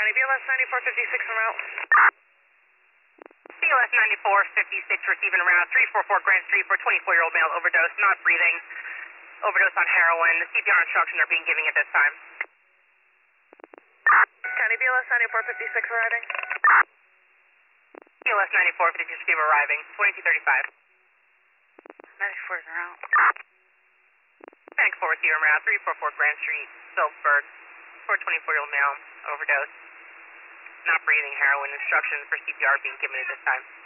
County, BLS 9456 en route. BLS 9456 receiving around 344 Grand Street for 24-year-old male overdose, not breathing, overdose on heroin. The CPR instructions are being given at this time. County, BLS 9456 arriving. BLS 9456 receiver arriving, 2235. 94 is en route. Bank 4 receiver around 344 Grand Street, Phillipsburg, for 24-year-old male overdose, not breathing, heroin. Instructions for CPR being given at this time.